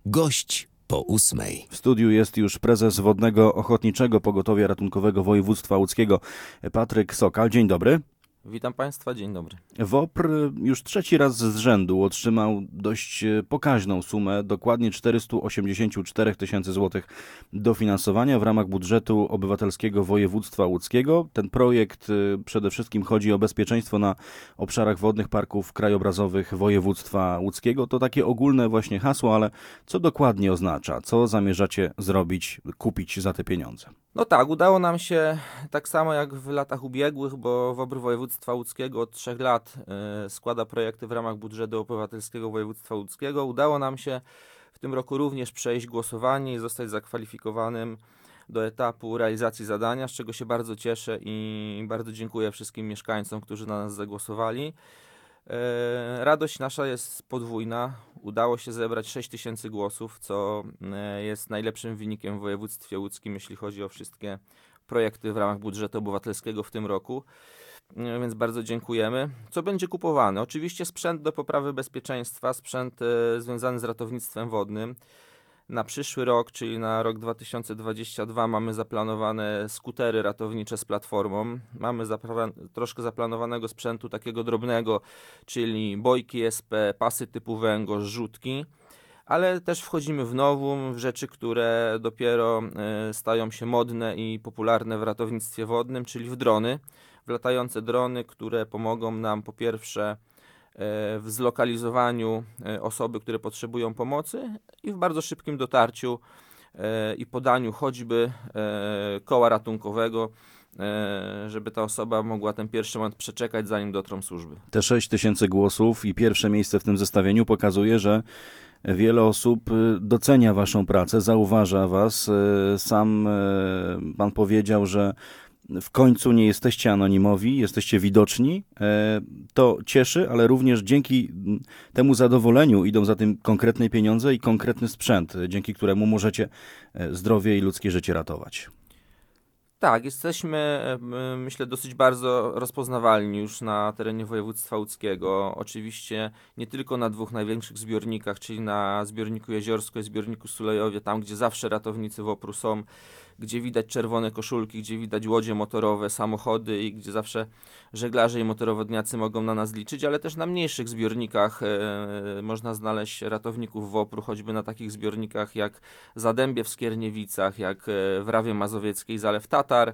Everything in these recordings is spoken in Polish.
Gość po 8. W studiu jest już prezes Wodnego Ochotniczego Pogotowia Ratunkowego Województwa Łódzkiego, Patryk Sokal. Dzień dobry. Witam Państwa, dzień dobry. WOPR już trzeci raz z rzędu otrzymał dość pokaźną sumę, dokładnie 484 tysięcy złotych dofinansowania w ramach budżetu obywatelskiego województwa łódzkiego. Ten projekt przede wszystkim chodzi o bezpieczeństwo na obszarach wodnych parków krajobrazowych województwa łódzkiego. To takie ogólne właśnie hasło, ale co dokładnie oznacza? Co zamierzacie zrobić, kupić za te pieniądze? No tak, udało nam się, tak samo jak w latach ubiegłych, bo WOPR województwa łódzkiego od 3 lat składa projekty w ramach budżetu obywatelskiego województwa łódzkiego. Udało nam się w tym roku również przejść głosowanie i zostać zakwalifikowanym do etapu realizacji zadania, z czego się bardzo cieszę i bardzo dziękuję wszystkim mieszkańcom, którzy na nas zagłosowali. Radość nasza jest podwójna. Udało się zebrać 6 tysięcy głosów, co jest najlepszym wynikiem w województwie łódzkim, jeśli chodzi o wszystkie projekty w ramach budżetu obywatelskiego w tym roku. Więc bardzo dziękujemy. Co będzie kupowane? Oczywiście sprzęt do poprawy bezpieczeństwa, sprzęt związany z ratownictwem wodnym. Na przyszły rok, czyli na rok 2022 mamy zaplanowane skutery ratownicze z platformą. Mamy troszkę zaplanowanego sprzętu takiego drobnego, czyli bojki SP, pasy typu węgorz, rzutki. Ale też wchodzimy w nowum, w rzeczy, które dopiero stają się modne i popularne w ratownictwie wodnym, czyli w drony. W latające drony, które pomogą nam po pierwsze w zlokalizowaniu osoby, które potrzebują pomocy i w bardzo szybkim dotarciu i podaniu choćby koła ratunkowego, żeby ta osoba mogła ten pierwszy moment przeczekać, zanim dotrą służby. Te 6 tysięcy głosów i pierwsze miejsce w tym zestawieniu pokazuje, że wiele osób docenia waszą pracę, zauważa was. Sam pan powiedział, że w końcu nie jesteście anonimowi, jesteście widoczni. To cieszy, ale również dzięki temu zadowoleniu idą za tym konkretne pieniądze i konkretny sprzęt, dzięki któremu możecie zdrowie i ludzkie życie ratować. Tak, jesteśmy, myślę, dosyć bardzo rozpoznawalni już na terenie województwa łódzkiego. Oczywiście nie tylko na dwóch największych zbiornikach, czyli na zbiorniku Jeziorsko i zbiorniku Sulejowie, tam gdzie zawsze ratownicy WOPR-u są, gdzie widać czerwone koszulki, gdzie widać łodzie motorowe, samochody i gdzie zawsze żeglarze i motorowodniacy mogą na nas liczyć, ale też na mniejszych zbiornikach można znaleźć ratowników WOPR-u, choćby na takich zbiornikach jak Zadębie w Skierniewicach, jak w Rawie Mazowieckiej, Zalew Tatar.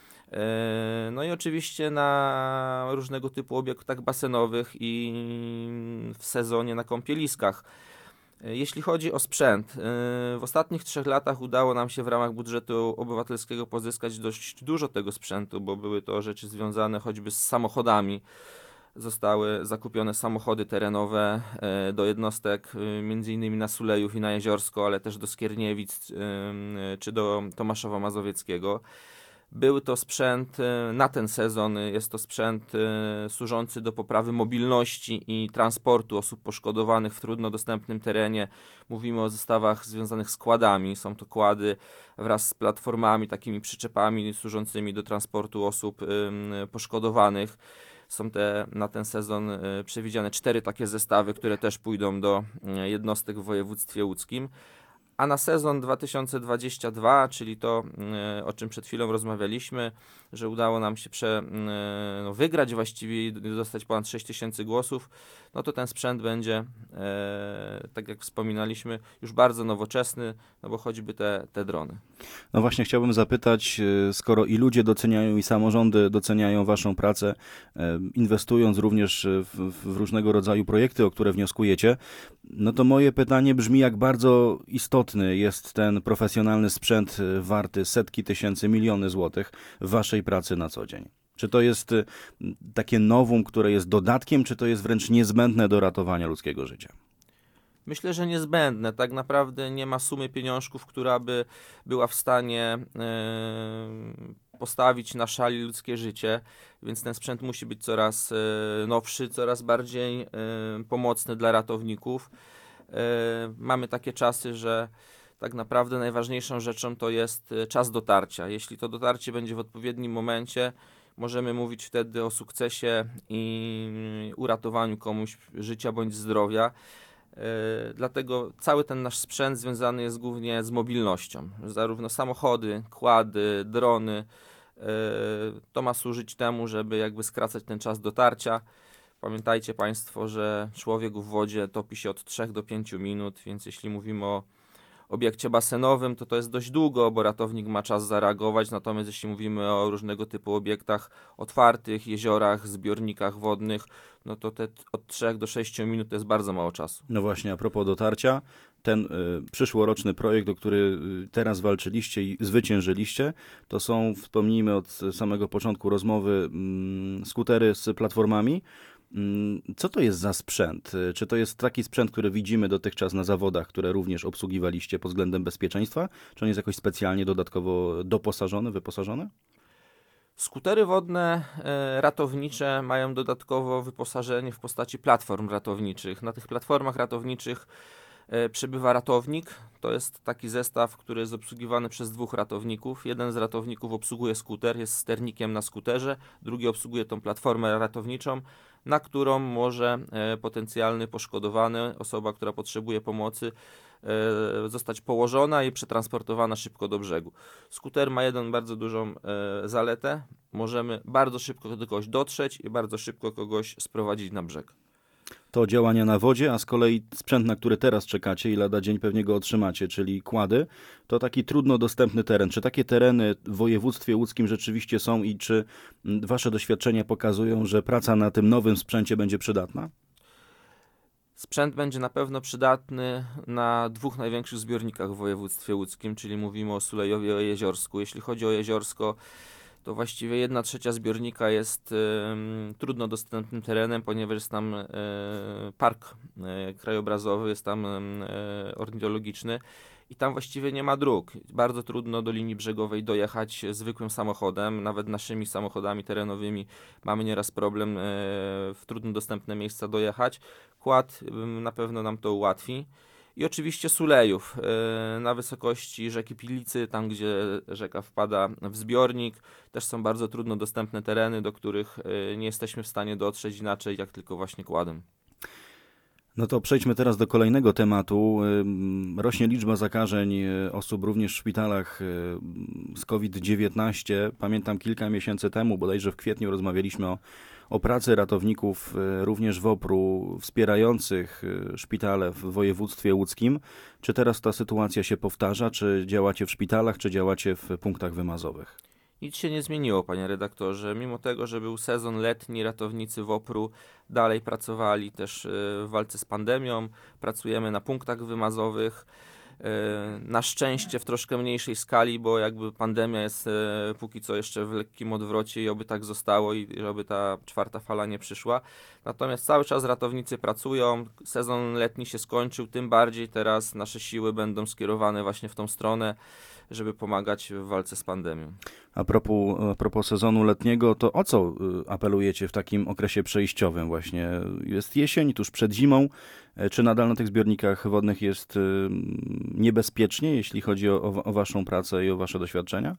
No i oczywiście na różnego typu obiektach basenowych i w sezonie na kąpieliskach. Jeśli chodzi o sprzęt, w ostatnich 3 latach udało nam się w ramach budżetu obywatelskiego pozyskać dość dużo tego sprzętu, bo były to rzeczy związane choćby z samochodami. Zostały zakupione samochody terenowe do jednostek, m.in. na Sulejów i na Jeziorsko, ale też do Skierniewic czy do Tomaszowa Mazowieckiego. Był to sprzęt na ten sezon, jest to sprzęt służący do poprawy mobilności i transportu osób poszkodowanych w trudno dostępnym terenie. Mówimy o zestawach związanych z kładami. Są to kłady wraz z platformami, takimi przyczepami służącymi do transportu osób poszkodowanych. Są na ten sezon przewidziane 4 takie zestawy, które też pójdą do jednostek w województwie łódzkim. A na sezon 2022, czyli to, o czym przed chwilą rozmawialiśmy, że udało nam się wygrać właściwie i dostać ponad 6 tysięcy głosów, no to ten sprzęt będzie, tak jak wspominaliśmy, już bardzo nowoczesny, no bo choćby te drony. No właśnie chciałbym zapytać, skoro i ludzie doceniają, i samorządy doceniają waszą pracę, inwestując również w różnego rodzaju projekty, o które wnioskujecie, no to moje pytanie brzmi, jak bardzo istotny jest ten profesjonalny sprzęt warty setki tysięcy, miliony złotych w waszej pracy na co dzień? Czy to jest takie nowum, które jest dodatkiem, czy to jest wręcz niezbędne do ratowania ludzkiego życia? Myślę, że niezbędne. Tak naprawdę nie ma sumy pieniążków, która by była w stanie postawić na szali ludzkie życie, więc ten sprzęt musi być coraz nowszy, coraz bardziej pomocny dla ratowników. Mamy takie czasy, że tak naprawdę najważniejszą rzeczą to jest czas dotarcia. Jeśli to dotarcie będzie w odpowiednim momencie, możemy mówić wtedy o sukcesie i uratowaniu komuś życia bądź zdrowia. Dlatego cały ten nasz sprzęt związany jest głównie z mobilnością. Zarówno samochody, kłady, drony. To ma służyć temu, żeby jakby skracać ten czas dotarcia. Pamiętajcie Państwo, że człowiek w wodzie topi się od 3 do 5 minut, więc jeśli mówimy o obiekcie basenowym, to jest dość długo, bo ratownik ma czas zareagować, natomiast jeśli mówimy o różnego typu obiektach otwartych, jeziorach, zbiornikach wodnych, no to te od 3 do 6 minut to jest bardzo mało czasu. No właśnie, a propos dotarcia, ten przyszłoroczny projekt, o który teraz walczyliście i zwyciężyliście, to są, wspomnijmy od samego początku rozmowy, skutery z platformami. Co to jest za sprzęt? Czy to jest taki sprzęt, który widzimy dotychczas na zawodach, które również obsługiwaliście pod względem bezpieczeństwa? Czy on jest jakoś specjalnie dodatkowo doposażony, wyposażony? Skutery wodne ratownicze mają dodatkowo wyposażenie w postaci platform ratowniczych. Na tych platformach ratowniczych przybywa ratownik. To jest taki zestaw, który jest obsługiwany przez 2 ratowników. Jeden z ratowników obsługuje skuter, jest sternikiem na skuterze, drugi obsługuje tą platformę ratowniczą, na którą może potencjalny poszkodowany, osoba, która potrzebuje pomocy, zostać położona i przetransportowana szybko do brzegu. Skuter ma jedną bardzo dużą zaletę. Możemy bardzo szybko do kogoś dotrzeć i bardzo szybko kogoś sprowadzić na brzeg. To działania na wodzie, a z kolei sprzęt, na który teraz czekacie i lada dzień pewnie go otrzymacie, czyli kłady, to taki trudno dostępny teren. Czy takie tereny w województwie łódzkim rzeczywiście są i czy wasze doświadczenia pokazują, że praca na tym nowym sprzęcie będzie przydatna? Sprzęt będzie na pewno przydatny na 2 największych zbiornikach w województwie łódzkim, czyli mówimy o Sulejowie i o Jeziorsku. Jeśli chodzi o Jeziorsko, to właściwie 1/3 zbiornika jest trudno dostępnym terenem, ponieważ jest tam park krajobrazowy, jest tam ornitologiczny i tam właściwie nie ma dróg. Bardzo trudno do linii brzegowej dojechać zwykłym samochodem, nawet naszymi samochodami terenowymi mamy nieraz problem w trudno dostępne miejsca dojechać. Kład na pewno nam to ułatwi. I oczywiście Sulejów na wysokości rzeki Pilicy, tam gdzie rzeka wpada w zbiornik, też są bardzo trudno dostępne tereny, do których nie jesteśmy w stanie dotrzeć inaczej, jak tylko właśnie kładem. No to przejdźmy teraz do kolejnego tematu. Rośnie liczba zakażeń osób również w szpitalach z COVID-19. Pamiętam kilka miesięcy temu, bodajże w kwietniu, rozmawialiśmy o pracy ratowników również WOPR-u wspierających szpitale w województwie łódzkim. Czy teraz ta sytuacja się powtarza? Czy działacie w szpitalach, czy działacie w punktach wymazowych? Nic się nie zmieniło, panie redaktorze. Mimo tego, że był sezon letni, ratownicy WOPR-u dalej pracowali też w walce z pandemią. Pracujemy na punktach wymazowych. Na szczęście w troszkę mniejszej skali, bo jakby pandemia jest póki co jeszcze w lekkim odwrocie i oby tak zostało i żeby ta 4. fala nie przyszła. Natomiast cały czas ratownicy pracują, sezon letni się skończył, tym bardziej teraz nasze siły będą skierowane właśnie w tą stronę, żeby pomagać w walce z pandemią. A propos sezonu letniego, to o co apelujecie w takim okresie przejściowym właśnie? Jest jesień, tuż przed zimą. Czy nadal na tych zbiornikach wodnych jest niebezpiecznie, jeśli chodzi o waszą pracę i o wasze doświadczenia?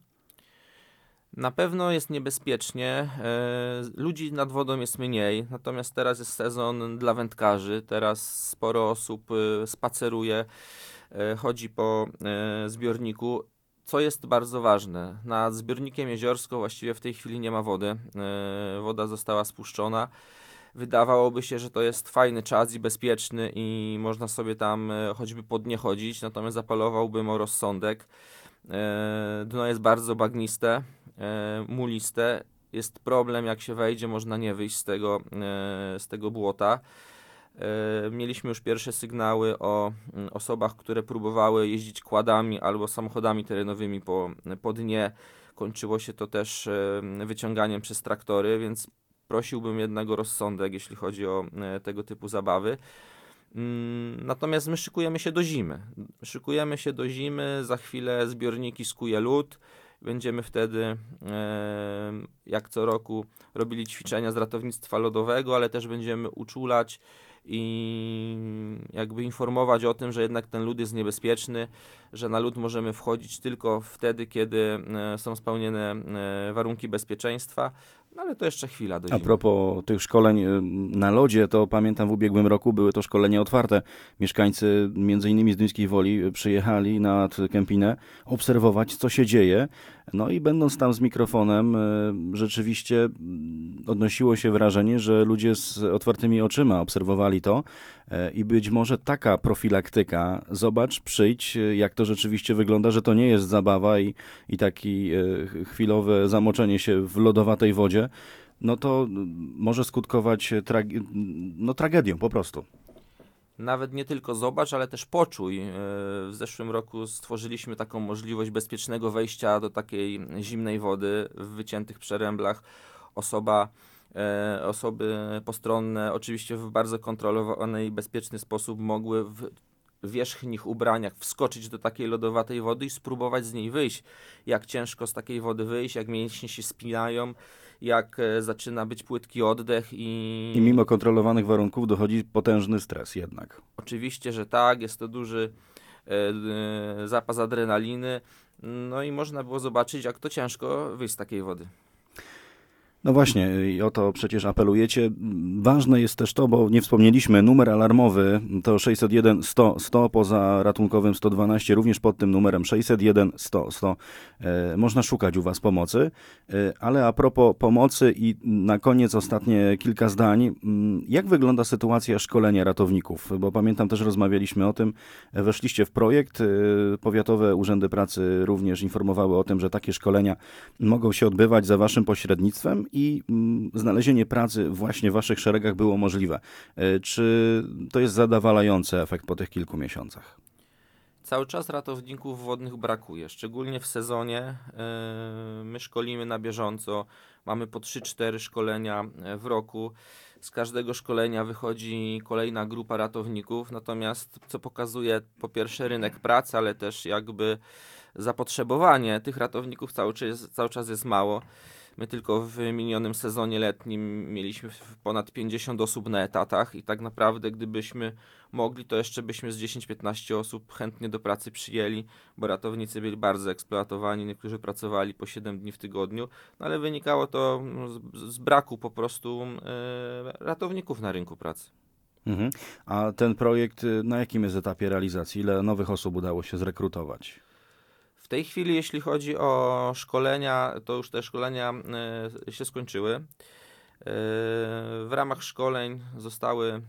Na pewno jest niebezpiecznie, ludzi nad wodą jest mniej, natomiast teraz jest sezon dla wędkarzy, teraz sporo osób spaceruje, chodzi po zbiorniku, co jest bardzo ważne. Nad zbiornikiem Jeziorsko właściwie w tej chwili nie ma wody, woda została spuszczona. Wydawałoby się, że to jest fajny czas i bezpieczny i można sobie tam choćby po dnie chodzić, natomiast apelowałbym o rozsądek. Dno jest bardzo bagniste, muliste. Jest problem, jak się wejdzie, można nie wyjść z tego błota. Mieliśmy już pierwsze sygnały o osobach, które próbowały jeździć kładami albo samochodami terenowymi po dnie. Kończyło się to też wyciąganiem przez traktory, więc prosiłbym jednak o rozsądek, jeśli chodzi o tego typu zabawy. Natomiast my szykujemy się do zimy. Za chwilę zbiorniki skuje lód. Będziemy wtedy, jak co roku, robili ćwiczenia z ratownictwa lodowego, ale też będziemy uczulać i jakby informować o tym, że jednak ten lód jest niebezpieczny, że na lód możemy wchodzić tylko wtedy, kiedy są spełnione warunki bezpieczeństwa. No ale to jeszcze chwila do A zimy. propos tych szkoleń na lodzie, to pamiętam w ubiegłym roku były to szkolenia otwarte. Mieszkańcy między innymi z Duńskiej Woli przyjechali nad Kępinę obserwować, co się dzieje. No i będąc tam z mikrofonem, rzeczywiście odnosiło się wrażenie, że ludzie z otwartymi oczyma obserwowali to i być może taka profilaktyka, zobacz, przyjdź, jak to rzeczywiście wygląda, że to nie jest zabawa i taki chwilowe zamoczenie się w lodowatej wodzie, no to może skutkować tragedią po prostu. Nawet nie tylko zobacz, ale też poczuj. W zeszłym roku stworzyliśmy taką możliwość bezpiecznego wejścia do takiej zimnej wody w wyciętych przeręblach. Osoby postronne oczywiście w bardzo kontrolowany i bezpieczny sposób mogły w wierzchnich ubraniach wskoczyć do takiej lodowatej wody i spróbować z niej wyjść. Jak ciężko z takiej wody wyjść, jak mięśnie się spinają, jak zaczyna być płytki oddech I mimo kontrolowanych warunków dochodzi potężny stres jednak. Oczywiście, że tak, jest to duży zapas adrenaliny, no i można było zobaczyć, jak to ciężko wyjść z takiej wody. No właśnie, i o to przecież apelujecie. Ważne jest też to, bo nie wspomnieliśmy, numer alarmowy to 601 100 100, poza ratunkowym 112, również pod tym numerem 601 100 100 można szukać u Was pomocy. Ale a propos pomocy i na koniec ostatnie kilka zdań. Jak wygląda sytuacja szkolenia ratowników? Bo pamiętam, też rozmawialiśmy o tym, weszliście w projekt, powiatowe urzędy pracy również informowały o tym, że takie szkolenia mogą się odbywać za Waszym pośrednictwem i znalezienie pracy właśnie w Waszych szeregach było możliwe. Czy to jest zadowalający efekt po tych kilku miesiącach? Cały czas ratowników wodnych brakuje, szczególnie w sezonie. My szkolimy na bieżąco, mamy po 3-4 szkolenia w roku. Z każdego szkolenia wychodzi kolejna grupa ratowników, natomiast co pokazuje po pierwsze rynek pracy, ale też jakby zapotrzebowanie tych ratowników cały czas jest mało. My tylko w minionym sezonie letnim mieliśmy ponad 50 osób na etatach i tak naprawdę gdybyśmy mogli, to jeszcze byśmy z 10-15 osób chętnie do pracy przyjęli, bo ratownicy byli bardzo eksploatowani, niektórzy pracowali po 7 dni w tygodniu, no ale wynikało to z braku po prostu ratowników na rynku pracy. Mhm. A ten projekt na jakim jest etapie realizacji? Ile nowych osób udało się zrekrutować? W tej chwili, jeśli chodzi o szkolenia, to już te szkolenia się skończyły. W ramach szkoleń zostały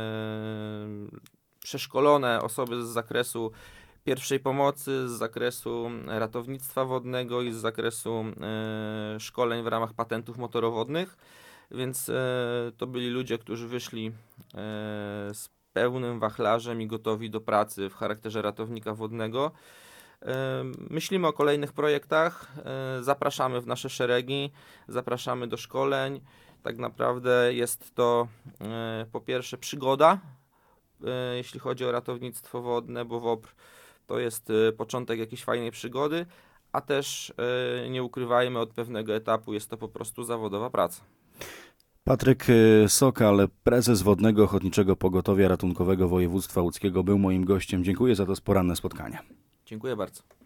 przeszkolone osoby z zakresu pierwszej pomocy, z zakresu ratownictwa wodnego i z zakresu szkoleń w ramach patentów motorowodnych, więc to byli ludzie, którzy wyszli z pełnym wachlarzem i gotowi do pracy w charakterze ratownika wodnego. Myślimy o kolejnych projektach, zapraszamy w nasze szeregi, zapraszamy do szkoleń. Tak naprawdę jest to po pierwsze przygoda, jeśli chodzi o ratownictwo wodne, bo WOPR to jest początek jakiejś fajnej przygody, a też nie ukrywajmy, od pewnego etapu jest to po prostu zawodowa praca. Patryk Sokal, prezes Wodnego Ochotniczego Pogotowia Ratunkowego Województwa Łódzkiego, był moim gościem. Dziękuję za to poranne spotkanie. Dziękuję bardzo.